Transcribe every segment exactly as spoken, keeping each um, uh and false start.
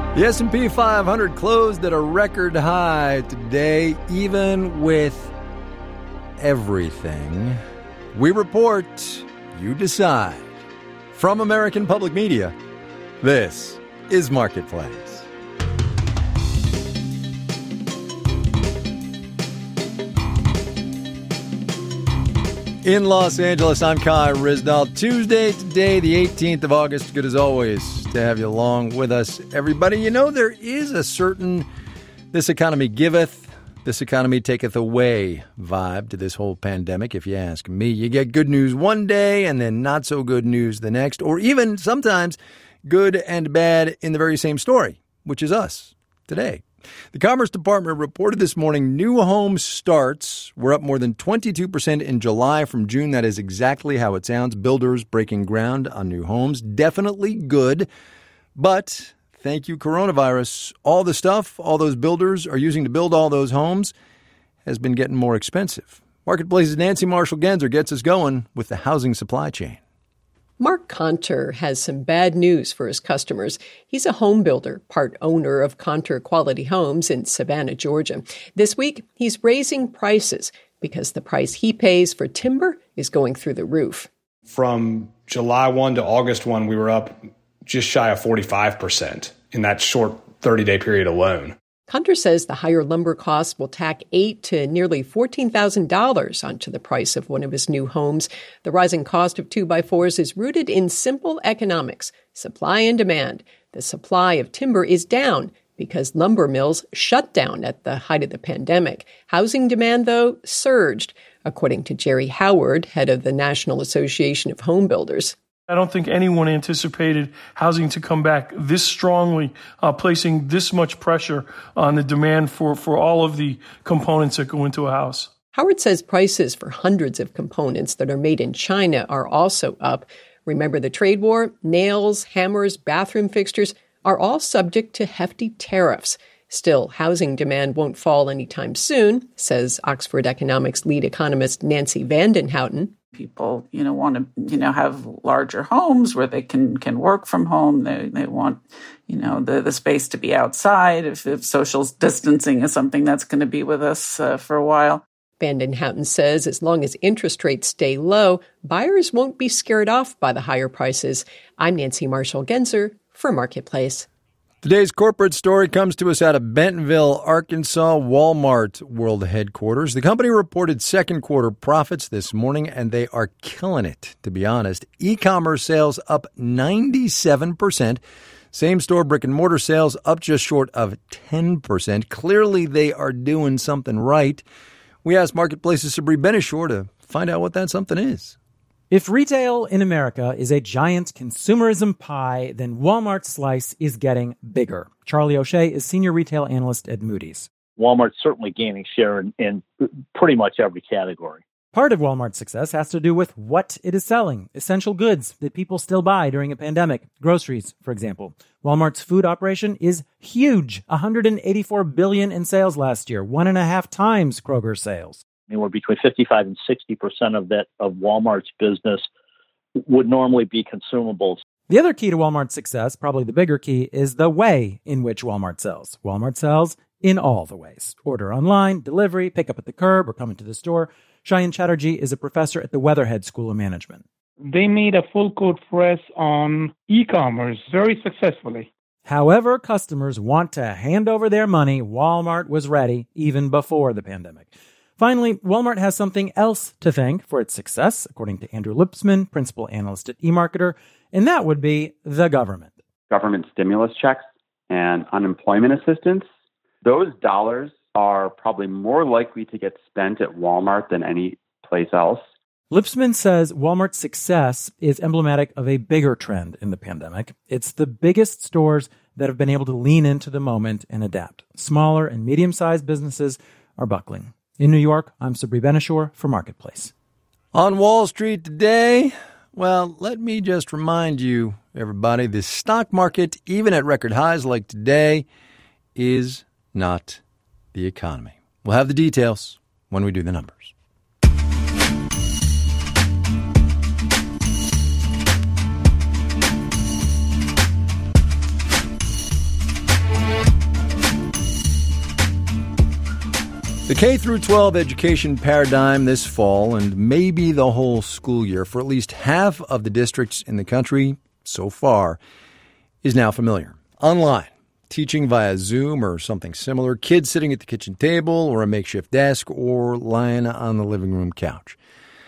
The S and P five hundred closed at a record high today, even with everything. We report, you decide. From American Public Media, this is Marketplace. In Los Angeles, I'm Kai Ryssdal. Tuesday, today, the eighteenth of August. Good as always to have you along with us, everybody. You know, there is a certain this economy giveth, this economy taketh away vibe to this whole pandemic, if you ask me. You get good news one day and then not so good news the next, or even sometimes good and bad in the very same story, which is us today. The Commerce Department reported this morning new home starts were up more than twenty-two percent in July from June. That is exactly how it sounds. Builders breaking ground on new homes. Definitely good. But thank you, coronavirus. All the stuff all those builders are using to build all those homes has been getting more expensive. Marketplace's Nancy Marshall-Genzer gets us going with the housing supply chain. Mark Conter has some bad news for his customers. He's a home builder, part owner of Conter Quality Homes in Savannah, Georgia. This week, he's raising prices because the price he pays for timber is going through the roof. From July first to August first, we were up just shy of forty-five percent in that short thirty-day period alone. Conter says the higher lumber costs will tack eight to nearly fourteen thousand dollars onto the price of one of his new homes. The rising cost of two by fours is rooted in simple economics, supply and demand. The supply of timber is down because lumber mills shut down at the height of the pandemic. Housing demand, though, surged, according to Jerry Howard, head of the National Association of Home Builders. I don't think anyone anticipated housing to come back this strongly, uh, placing this much pressure on the demand for, for all of the components that go into a house. Howard says prices for hundreds of components that are made in China are also up. Remember the trade war? Nails, hammers, bathroom fixtures are all subject to hefty tariffs. Still, housing demand won't fall anytime soon, says Oxford Economics lead economist Nancy Vandenhouten. People, you know, want to, you know, have larger homes where they can, can work from home. They they want, you know, the, the space to be outside if, if social distancing is something that's going to be with us uh, for a while. Vandenhouten says as long as interest rates stay low, buyers won't be scared off by the higher prices. I'm Nancy Marshall-Genzer for Marketplace. Today's corporate story comes to us out of Bentonville, Arkansas, Walmart world headquarters. The company reported second quarter profits this morning, and they are killing it, to be honest. E-commerce sales up ninety-seven percent. Same-store brick-and-mortar sales up just short of ten percent. Clearly, they are doing something right. We asked Marketplace's Sabri Benishore to find out what that something is. If retail in America is a giant consumerism pie, then Walmart's slice is getting bigger. Charlie O'Shea is senior retail analyst at Moody's. Walmart's certainly gaining share in, in pretty much every category. Part of Walmart's success has to do with what it is selling, essential goods that people still buy during a pandemic. Groceries, for example. Walmart's food operation is huge, one hundred eighty-four billion dollars in sales last year, one and a half times Kroger's sales. Anywhere between fifty-five and sixty percent of that of Walmart's business would normally be consumables. The other key to Walmart's success, probably the bigger key, is the way in which Walmart sells. Walmart sells in all the ways. Order online, delivery, pick up at the curb, or come into the store. Shayan Chatterjee is a professor at the Weatherhead School of Management. They made a full court press on e-commerce very successfully. However customers want to hand over their money, Walmart was ready even before the pandemic. Finally, Walmart has something else to thank for its success, according to Andrew Lipsman, principal analyst at eMarketer, and that would be the government. Government stimulus checks and unemployment assistance, those dollars are probably more likely to get spent at Walmart than any place else. Lipsman says Walmart's success is emblematic of a bigger trend in the pandemic. It's the biggest stores that have been able to lean into the moment and adapt. Smaller and medium-sized businesses are buckling. In New York, I'm Sabri Benishore for Marketplace. On Wall Street today, well, let me just remind you, everybody, the stock market, even at record highs like today, is not the economy. We'll have the details when we do the numbers. The K through twelve education paradigm this fall, and maybe the whole school year for at least half of the districts in the country so far, is now familiar. Online, teaching via Zoom or something similar, kids sitting at the kitchen table or a makeshift desk or lying on the living room couch.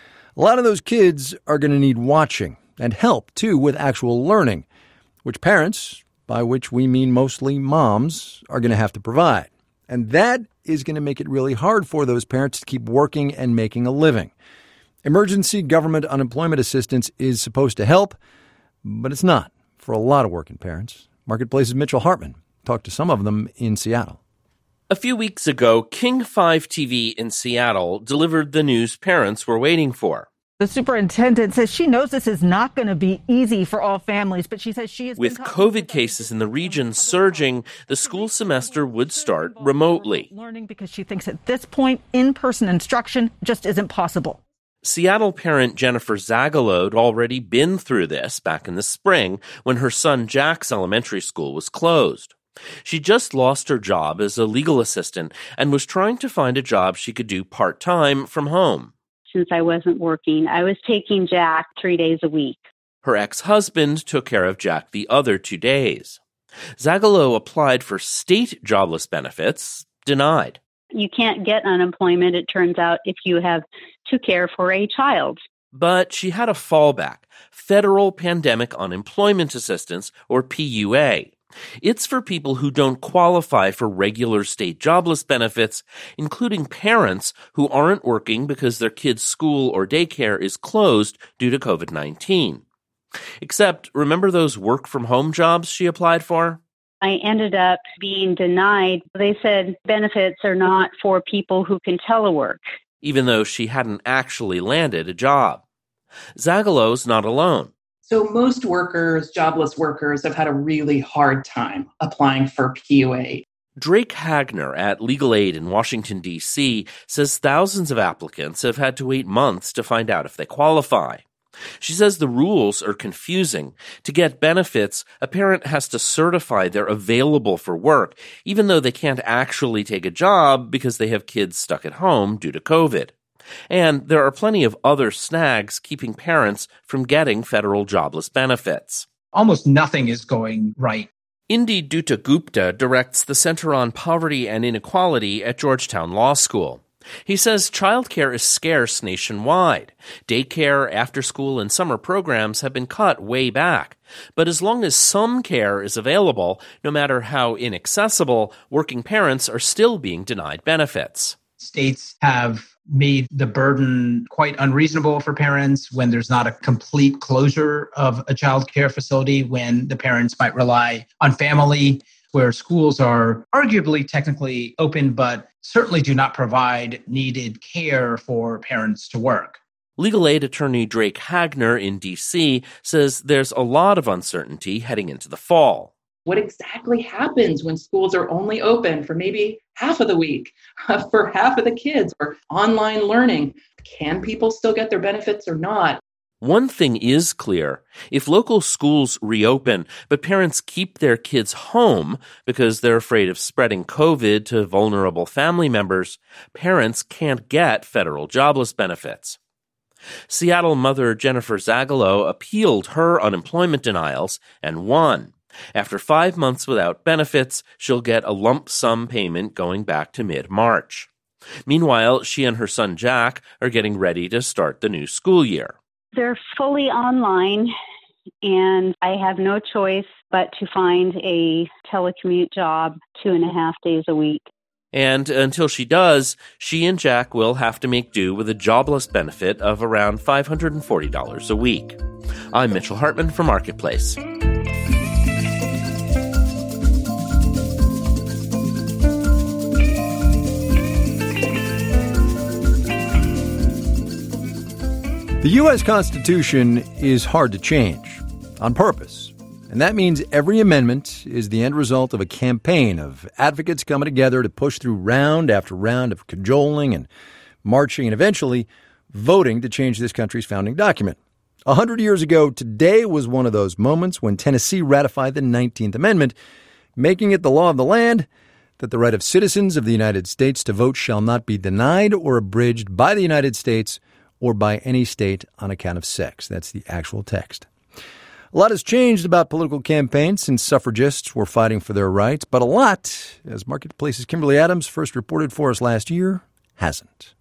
A lot of those kids are going to need watching and help, too, with actual learning, which parents, by which we mean mostly moms, are going to have to provide. And that is going to make it really hard for those parents to keep working and making a living. Emergency government unemployment assistance is supposed to help, but it's not for a lot of working parents. Marketplace's Mitchell Hartman talked to some of them in Seattle. A few weeks ago, King five T V in Seattle delivered the news parents were waiting for. The superintendent says she knows this is not going to be easy for all families, but she says she is. With COVID cases in the region surging, the school semester would start remotely. Learning because she thinks at this point, in-person instruction just isn't possible. Seattle parent Jennifer Zagalo had already been through this back in the spring when her son Jack's elementary school was closed. She just lost her job as a legal assistant and was trying to find a job she could do part-time from home. Since I wasn't working, I was taking Jack three days a week. Her ex-husband took care of Jack the other two days. Zagalo applied for state jobless benefits, denied. You can't get unemployment, it turns out, if you have to care for a child. But she had a fallback, Federal Pandemic Unemployment Assistance, or P U A. It's for people who don't qualify for regular state jobless benefits, including parents who aren't working because their kid's school or daycare is closed due to COVID nineteen. Except, remember those work-from-home jobs she applied for? I ended up being denied. They said benefits are not for people who can telework. Even though she hadn't actually landed a job. Zagalo's not alone. So most workers, jobless workers, have had a really hard time applying for P U A. Drake Hagner at Legal Aid in Washington, D C says thousands of applicants have had to wait months to find out if they qualify. She says the rules are confusing. To get benefits, a parent has to certify they're available for work, even though they can't actually take a job because they have kids stuck at home due to COVID. And there are plenty of other snags keeping parents from getting federal jobless benefits. Almost nothing is going right. Indi Dutta Gupta directs the Center on Poverty and Inequality at Georgetown Law School. He says childcare is scarce nationwide. Daycare, after-school, and summer programs have been cut way back. But as long as some care is available, no matter how inaccessible, working parents are still being denied benefits. States have made the burden quite unreasonable for parents when there's not a complete closure of a child care facility, when the parents might rely on family, where schools are arguably technically open, but certainly do not provide needed care for parents to work. Legal aid attorney Drake Hagner in D C says there's a lot of uncertainty heading into the fall. What exactly happens when schools are only open for maybe half of the week, for half of the kids, or online learning? Can people still get their benefits or not? One thing is clear. If local schools reopen, but parents keep their kids home because they're afraid of spreading COVID to vulnerable family members, parents can't get federal jobless benefits. Seattle mother Jennifer Zagalo appealed her unemployment denials and won. After five months without benefits, she'll get a lump sum payment going back to mid-March. Meanwhile, she and her son Jack are getting ready to start the new school year. They're fully online, and I have no choice but to find a telecommute job two and a half days a week. And until she does, she and Jack will have to make do with a jobless benefit of around five hundred forty dollars a week. I'm Mitchell Hartman for Marketplace. The U S Constitution is hard to change, on purpose. And that means every amendment is the end result of a campaign of advocates coming together to push through round after round of cajoling and marching and eventually voting to change this country's founding document. A hundred years ago, today was one of those moments when Tennessee ratified the nineteenth Amendment, making it the law of the land that the right of citizens of the United States to vote shall not be denied or abridged by the United States or by any state on account of sex. That's the actual text. A lot has changed about political campaigns since suffragists were fighting for their rights, but a lot, as Marketplace's Kimberly Adams first reported for us last year, hasn't.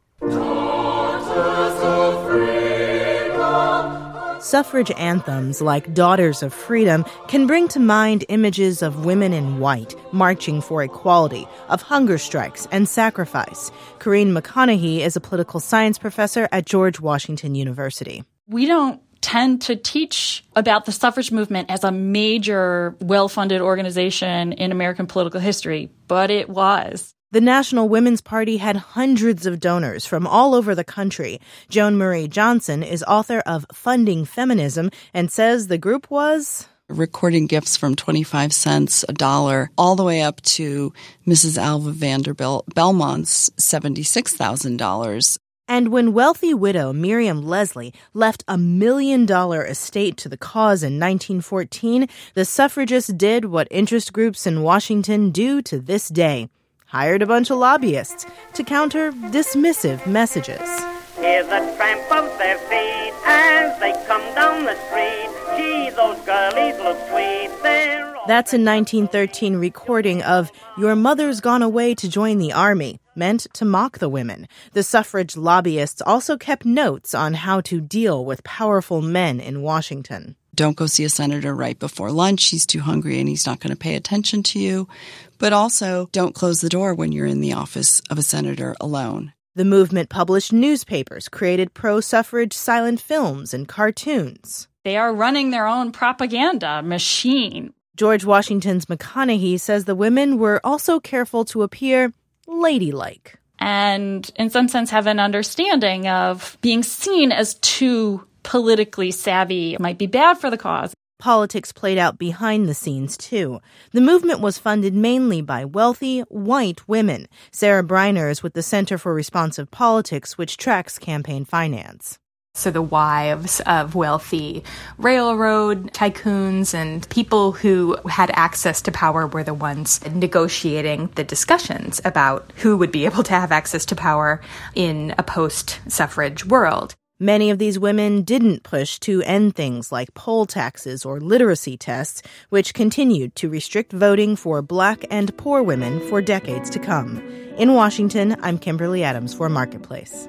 Suffrage anthems like Daughters of Freedom can bring to mind images of women in white marching for equality, of hunger strikes and sacrifice. Corinne McConaughey is a political science professor at George Washington University. We don't tend to teach about the suffrage movement as a major, well-funded organization in American political history, but it was. The National Women's Party had hundreds of donors from all over the country. Joan Marie Johnson is author of Funding Feminism and says the group was recording gifts from twenty-five cents, a dollar, all the way up to Missus Alva Vanderbilt Belmont's seventy-six thousand dollars. And when wealthy widow Miriam Leslie left a million-dollar estate to the cause in nineteen fourteen, the suffragists did what interest groups in Washington do to this day. Hired a bunch of lobbyists to counter dismissive messages. Hear the tramp of their feet as they come down the street. Gee, those girlies look sweet. They're all That's a nineteen thirteen recording of Your Mother's Gone Away to Join the Army, meant to mock the women. The suffrage lobbyists also kept notes on how to deal with powerful men in Washington. Don't go see a senator right before lunch. He's too hungry and he's not going to pay attention to you. But also, don't close the door when you're in the office of a senator alone. The movement published newspapers, created pro-suffrage silent films and cartoons. They are running their own propaganda machine. George Washington's McConaughey says the women were also careful to appear ladylike. And in some sense have an understanding of being seen as too politically savvy might be bad for the cause. Politics played out behind the scenes, too. The movement was funded mainly by wealthy, white women. Sarah Briner is with the Center for Responsive Politics, which tracks campaign finance. So the wives of wealthy railroad tycoons and people who had access to power were the ones negotiating the discussions about who would be able to have access to power in a post-suffrage world. Many of these women didn't push to end things like poll taxes or literacy tests, which continued to restrict voting for Black and poor women for decades to come. In Washington, I'm Kimberly Adams for Marketplace.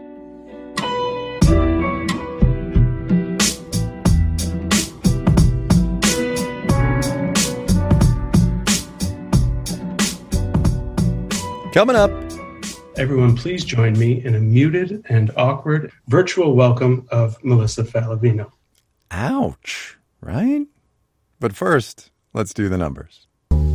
Coming up. Everyone, please join me in a muted and awkward virtual welcome of Melissa Falavino. Ouch, right? But first, let's do the numbers.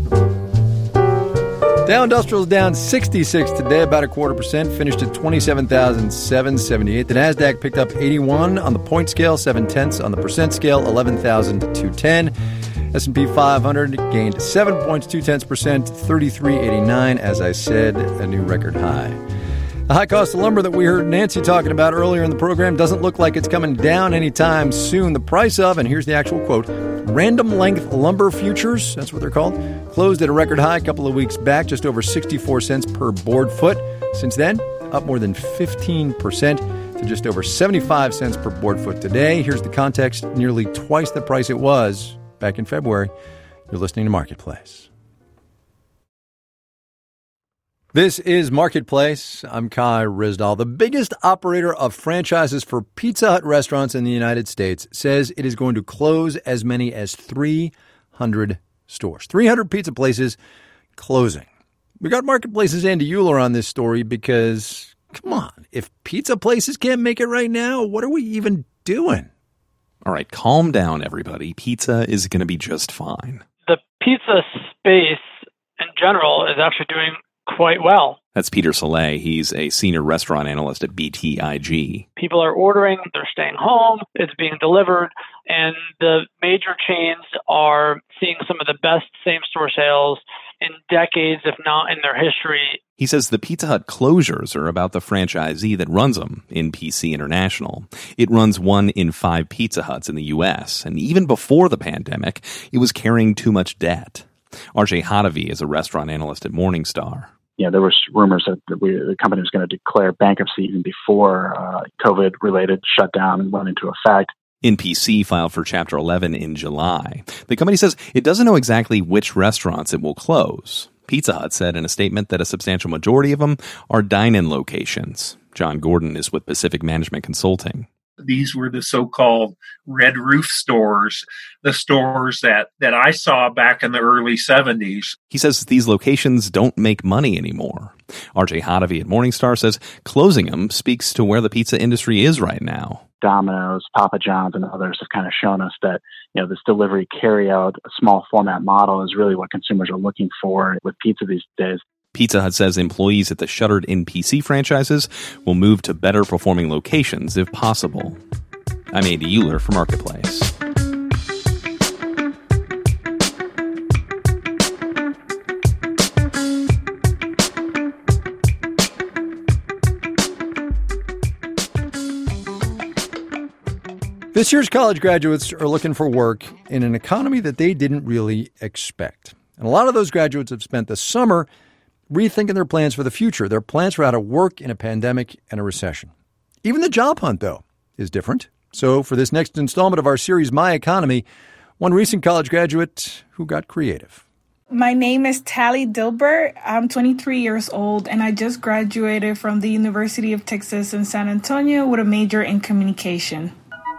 Dow Industrial's down sixty-six today, about a quarter percent, finished at twenty-seven thousand seven hundred seventy-eight. The NASDAQ picked up eighty-one on the point scale, seven tenths on the percent scale, eleven thousand two hundred ten. S and P five hundred gained seven point two percent, thirty-three eighty-nine, as I said, a new record high. The high cost of lumber that we heard Nancy talking about earlier in the program doesn't look like it's coming down anytime soon. The price of, and here's the actual quote, random length lumber futures, that's what they're called, closed at a record high a couple of weeks back, just over sixty-four cents per board foot. Since then, up more than fifteen percent to just over seventy-five cents per board foot today. Here's the context, nearly twice the price it was back in February. You're listening to Marketplace. This is Marketplace. I'm Kai Ryssdal. The biggest operator of franchises for Pizza Hut restaurants in the United States says it is going to close as many as three hundred stores. three hundred pizza places closing. We got Marketplace's Andy Euler on this story because, come on, if pizza places can't make it right now, what are we even doing? All right, calm down, everybody. Pizza is going to be just fine. The pizza space in general is actually doing quite well. That's Peter Saleh. He's a senior restaurant analyst at B T I G. People are ordering, they're staying home, it's being delivered, and the major chains are seeing some of the best same-store sales in decades, if not in their history. He says the Pizza Hut closures are about the franchisee that runs them in P C International. It runs one in five Pizza Huts in the U S, and even before the pandemic, it was carrying too much debt. R J Hottovy is a restaurant analyst at Morningstar. You know, there was rumors that the, we, the company was going to declare bankruptcy even before uh, COVID-related shutdown went into effect. N P C filed for Chapter eleven in July. The company says it doesn't know exactly which restaurants it will close. Pizza Hut said in a statement that a substantial majority of them are dine-in locations. John Gordon is with Pacific Management Consulting. These were the so-called red roof stores, the stores that, that I saw back in the early seventies. He says these locations don't make money anymore. R J Hottovy at Morningstar says closing them speaks to where the pizza industry is right now. Domino's, Papa John's, and others have kind of shown us that, you know, this delivery carry-out, a small format model is really what consumers are looking for with pizza these days. Pizza Hut says employees at the shuttered N P C franchises will move to better performing locations if possible. I'm Andy Euler for Marketplace. This year's college graduates are looking for work in an economy that they didn't really expect. And a lot of those graduates have spent the summer rethinking their plans for the future, their plans for how to work in a pandemic and a recession. Even the job hunt, though, is different. So for this next installment of our series, My Economy, one recent college graduate who got creative. My name is Tally Dilbert. I'm twenty-three years old, and I just graduated from the University of Texas in San Antonio with a major in communication.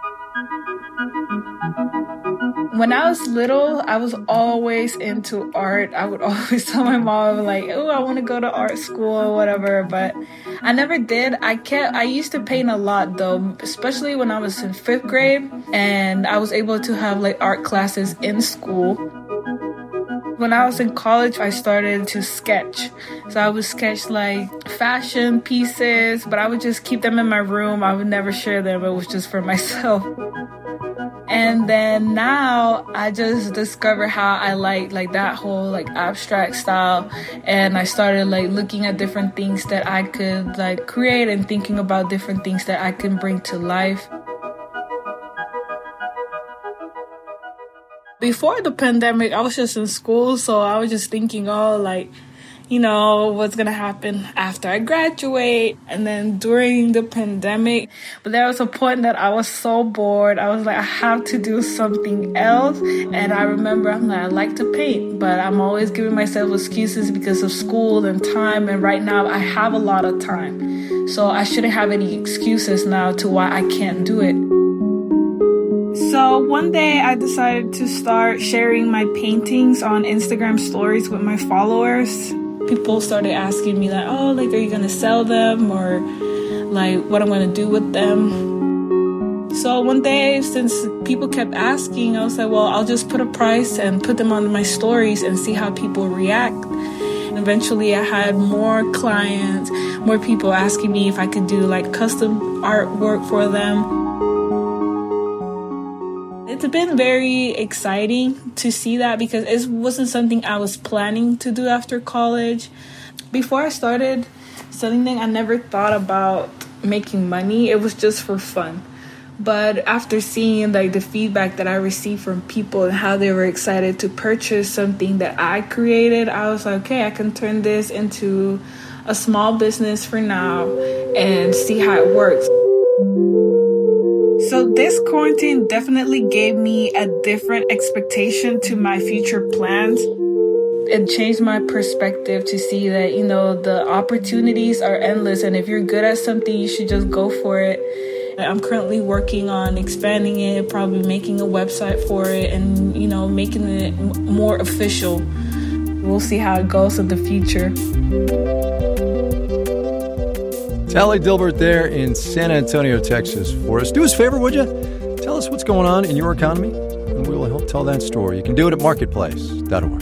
When I was little, I was always into art. I would always tell my mom, like, oh, I want to go to art school or whatever, but I never did. I kept, I used to paint a lot, though, especially when I was in fifth grade, and I was able to have, like, art classes in school. When I was in college, I started to sketch. So I would sketch, like, fashion pieces, but I would just keep them in my room. I would never share them. It was just for myself. And then now I just discovered how I like like that whole like abstract style, and I started like looking at different things that I could like create and thinking about different things that I can bring to life. Before the pandemic, I was just in school, so I was just thinking, oh, like, you know, what's going to happen after I graduate, and then during the pandemic. But there was a point that I was so bored. I was like, I have to do something else. And I remember, I'm like, I like to paint, but I'm always giving myself excuses because of school and time. And right now I have a lot of time. So I shouldn't have any excuses now to why I can't do it. So one day I decided to start sharing my paintings on Instagram stories with my followers. People started asking me like, oh, like, are you going to sell them, or like what I'm going to do with them? So one day, since people kept asking, I was like, well, I'll just put a price and put them on my stories and see how people react. And eventually I had more clients, more people asking me if I could do like custom artwork for them. It's been very exciting to see that because it wasn't something I was planning to do after college. Before I started selling them, I never thought about making money. It was just for fun. But after seeing like the feedback that I received from people and how they were excited to purchase something that I created, I was like, okay, I can turn this into a small business for now and see how it works. So this quarantine definitely gave me a different expectation to my future plans. It changed my perspective to see that, you know, the opportunities are endless. And if you're good at something, you should just go for it. I'm currently working on expanding it, probably making a website for it and, you know, making it more official. We'll see how it goes in the future. Tally Dilbert there in San Antonio, Texas for us. Do us a favor, would you? Tell us what's going on in your economy, and we'll help tell that story. You can do it at marketplace dot org.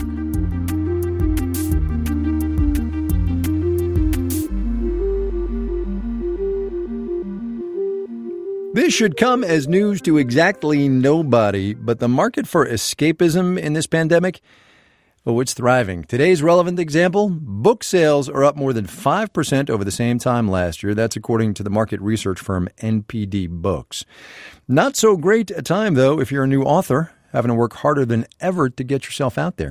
This should come as news to exactly nobody, but the market for escapism in this pandemic, oh, it's thriving. Today's relevant example, book sales are up more than five percent over the same time last year. That's according to the market research firm N P D Books. Not so great a time, though, if you're a new author, having to work harder than ever to get yourself out there.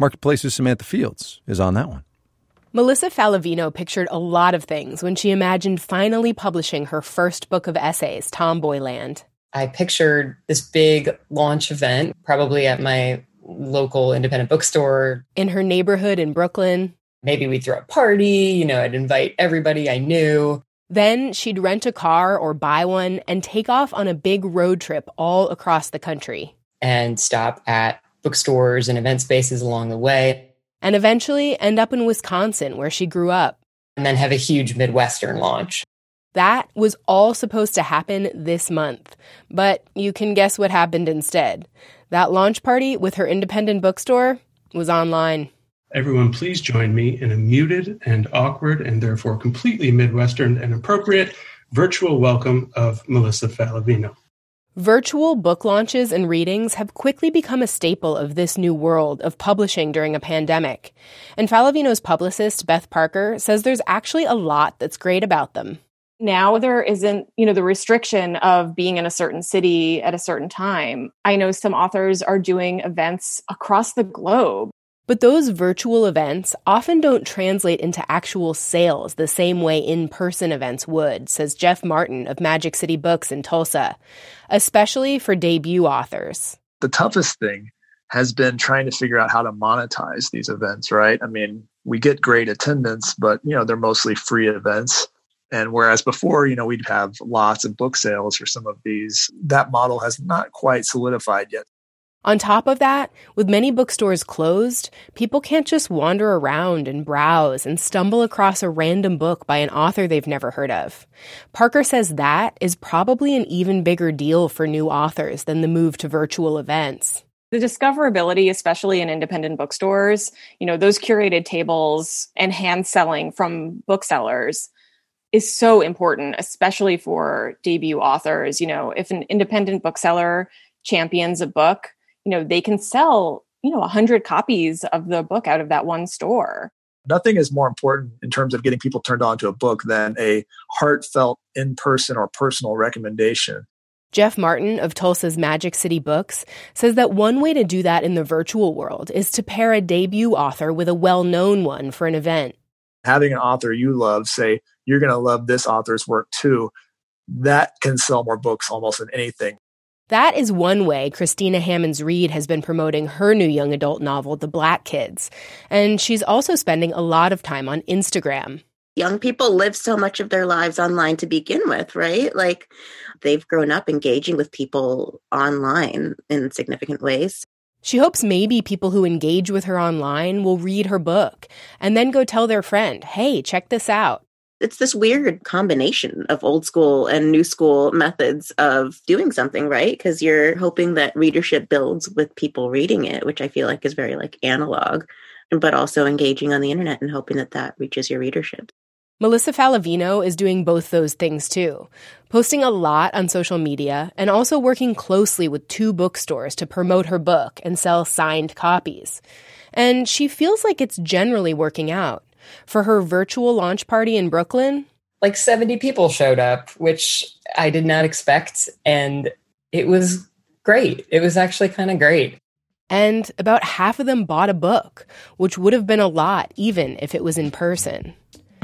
Marketplace's Samantha Fields is on that one. Melissa Falavino pictured a lot of things when she imagined finally publishing her first book of essays, Tomboyland. I pictured this big launch event, probably at my local independent bookstore. In her neighborhood in Brooklyn. Maybe we'd throw a party, you know, I'd invite everybody I knew. Then she'd rent a car or buy one and take off on a big road trip all across the country. And stop at bookstores and event spaces along the way. And eventually end up in Wisconsin, where she grew up. And then have a huge Midwestern launch. That was all supposed to happen this month. But you can guess what happened instead. That launch party with her independent bookstore was online. Everyone, please join me in a muted and awkward and therefore completely Midwestern and appropriate virtual welcome of Melissa Falavino. Virtual book launches and readings have quickly become a staple of this new world of publishing during a pandemic. And Falavino's publicist, Beth Parker, says there's actually a lot that's great about them. Now there isn't, you know, the restriction of being in a certain city at a certain time. I know some authors are doing events across the globe. But those virtual events often don't translate into actual sales the same way in-person events would, says Jeff Martin of Magic City Books in Tulsa, especially for debut authors. The toughest thing has been trying to figure out how to monetize these events, right? I mean, we get great attendance, but, you know, they're mostly free events. And whereas before, you know, we'd have lots of book sales for some of these, that model has not quite solidified yet. On top of that, with many bookstores closed, people can't just wander around and browse and stumble across a random book by an author they've never heard of. Parker says that is probably an even bigger deal for new authors than the move to virtual events. The discoverability, especially in independent bookstores, you know, those curated tables and hand selling from booksellers is so important, especially for debut authors. You know, if an independent bookseller champions a book, you know, they can sell, you know, a hundred copies of the book out of that one store. Nothing is more important in terms of getting people turned on to a book than a heartfelt in-person or personal recommendation. Jeff Martin of Tulsa's Magic City Books says that one way to do that in the virtual world is to pair a debut author with a well-known one for an event. Having an author you love say, you're going to love this author's work too, that can sell more books almost than anything. That is one way Christina Hammonds Reed has been promoting her new young adult novel, The Black Kids. And she's also spending a lot of time on Instagram. Young people live so much of their lives online to begin with, right? Like, they've grown up engaging with people online in significant ways. She hopes maybe people who engage with her online will read her book and then go tell their friend, hey, check this out. It's this weird combination of old school and new school methods of doing something, right? Because you're hoping that readership builds with people reading it, which I feel like is very like analog, but also engaging on the internet and hoping that that reaches your readership. Melissa Falavino is doing both those things too, posting a lot on social media and also working closely with two bookstores to promote her book and sell signed copies. And she feels like it's generally working out. For her virtual launch party in Brooklyn, like seventy people showed up, which I did not expect. And it was great. It was actually kind of great. And about half of them bought a book, which would have been a lot even if it was in person.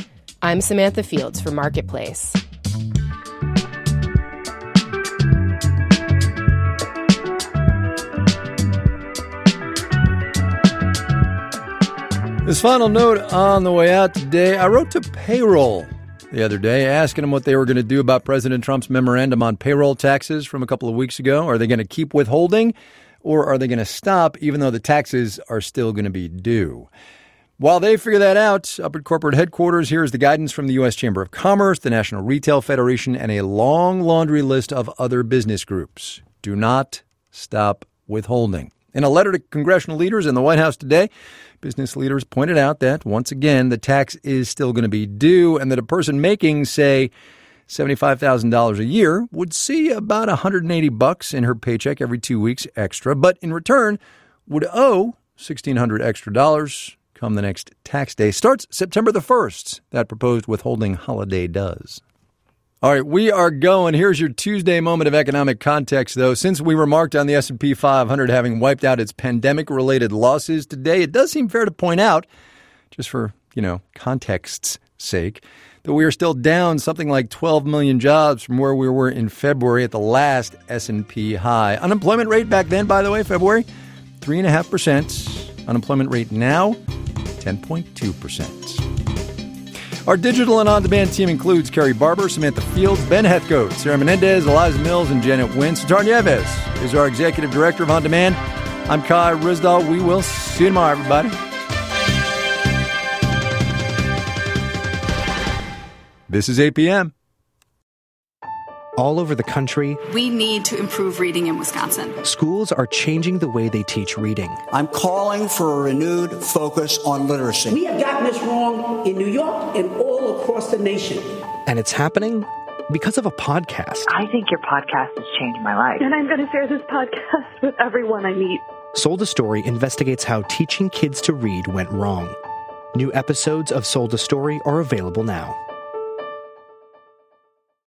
I'm Samantha Fields for Marketplace. This final note on the way out today, I wrote to payroll the other day asking them what they were going to do about President Trump's memorandum on payroll taxes from a couple of weeks ago. Are they going to keep withholding or are they going to stop even though the taxes are still going to be due? While they figure that out, up at corporate headquarters, here is the guidance from the U S Chamber of Commerce, the National Retail Federation, and a long laundry list of other business groups. Do not stop withholding. In a letter to congressional leaders in the White House today, business leaders pointed out that, once again, the tax is still going to be due and that a person making, say, seventy-five thousand dollars a year would see about one hundred eighty bucks in her paycheck every two weeks extra, but in return would owe sixteen hundred extra dollars come the next tax day. Starts September the first, that proposed withholding holiday does. All right, we are going. Here's your Tuesday moment of economic context, though. Since we remarked on the S and P five hundred having wiped out its pandemic-related losses today, it does seem fair to point out, just for, you know, context's sake, that we are still down something like twelve million jobs from where we were in February at the last S and P high. Unemployment rate back then, by the way, February, three point five percent. Unemployment rate now, ten point two percent. Our digital and on-demand team includes Carrie Barber, Samantha Fields, Ben Heathcote, Sarah Menendez, Eliza Mills, and Janet Wynn. Sitar Nieves is our executive director of On Demand. I'm Kai Ryssdal. We will see you tomorrow, everybody. This is eight p.m. All over the country, we need to improve reading in Wisconsin. Schools are changing the way they teach reading. I'm calling for a renewed focus on literacy. We have gotten this wrong in New York and all across the nation. And it's happening because of a podcast. I think your podcast has changed my life. And I'm going to share this podcast with everyone I meet. Sold a Story investigates how teaching kids to read went wrong. New episodes of Sold a Story are available now.